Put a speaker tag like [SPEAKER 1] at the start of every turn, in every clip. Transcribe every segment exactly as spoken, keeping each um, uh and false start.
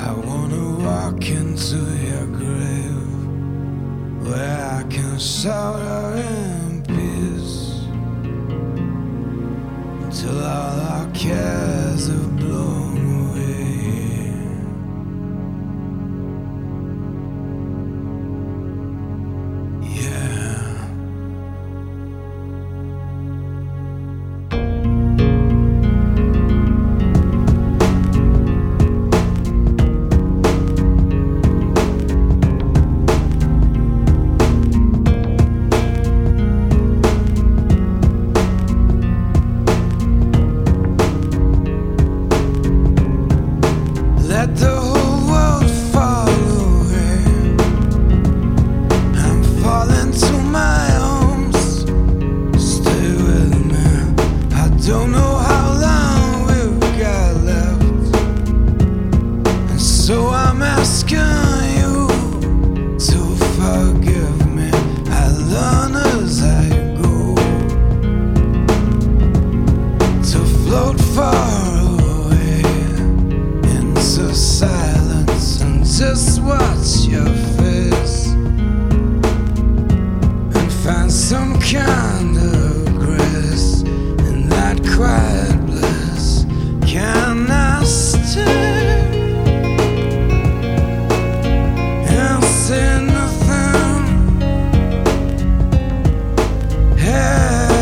[SPEAKER 1] I wanna walk into your grave where I can shout out in peace till all our cares have blown away. Yeah. Let the whole world fall away. I'm falling to my arms. Stay with me. I don't know how long we've got left, and so I'm asking you to forgive me. I learn as I go to float far silence and just watch your face and find some kind of grace in that quiet bliss. Can I stay and say nothing? Hey.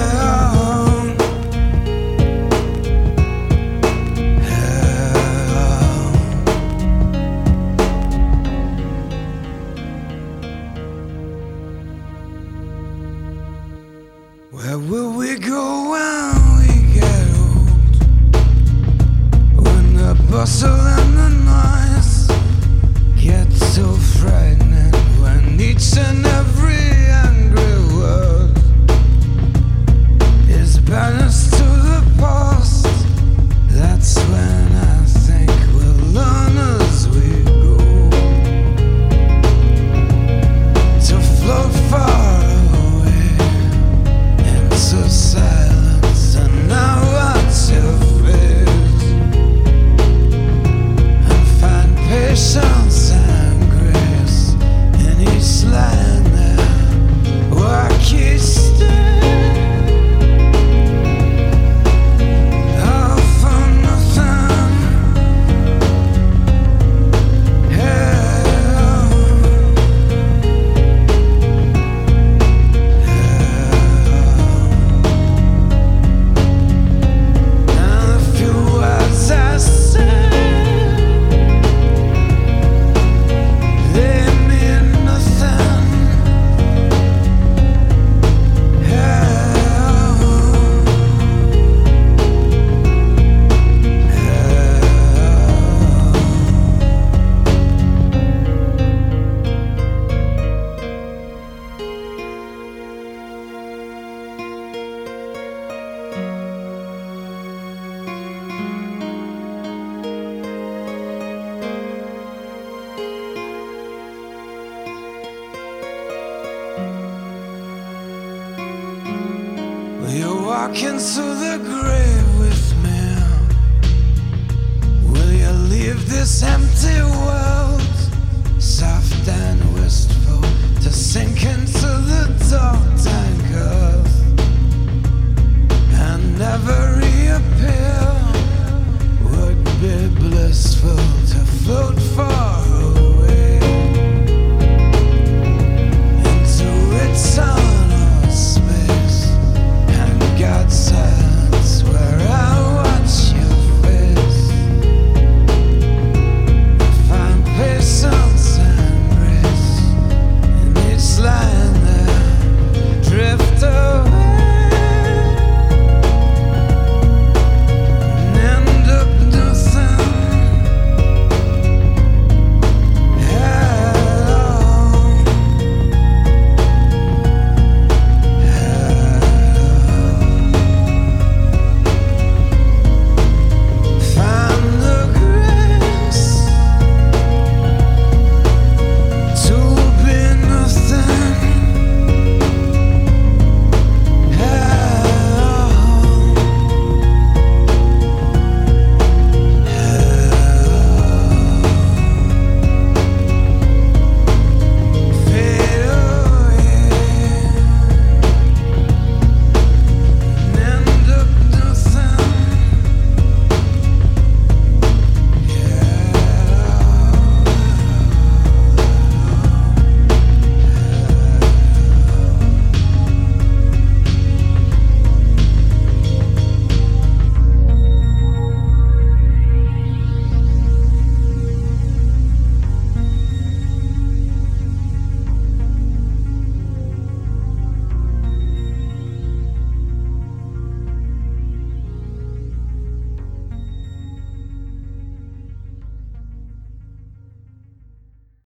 [SPEAKER 1] Where will we go when we get old? When the bustle and the noise get so frightening, when each and every angry word is banished to the past, that's when I think we'll learn as we go to float far silence, and now watch your face and find patience and grace in each line there. Walk each day, all for nothing. Yeah. Will you walk into the grave with me? Will you leave this empty world, soft and wistful, to sink into the dark dank earth and never reappear? Would be blissful to float far